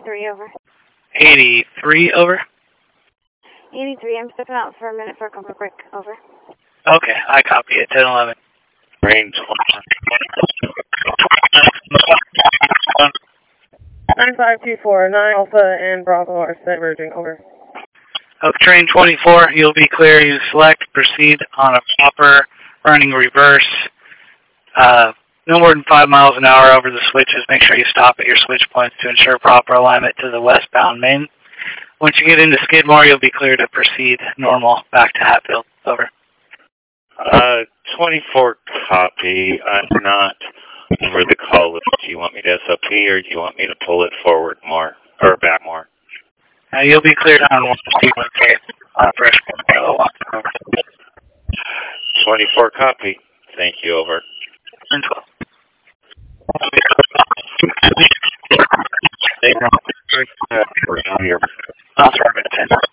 83, over. 83, over. 83, I'm stepping out for a minute for a comfort break, over. Okay, I copy it. 1011. Range 9524, 9 Alpha and Bravo are set merging, over. Oak Train 24, you'll be clear. You select proceed on a proper running reverse. No more than 5 miles an hour over the switches. Make sure you stop at your switch points to ensure proper alignment to the westbound main. Once you get into Skidmore, you'll be clear to proceed normal back to Hatfield. Over. 24 copy. I'm not over the call list. Do you want me to SOP or do you want me to pull it forward more or back more? You'll be cleared on 1K on a fresh one. Over. 24 copy. Thank you, over. 1012. We're down here. I'll start at 10.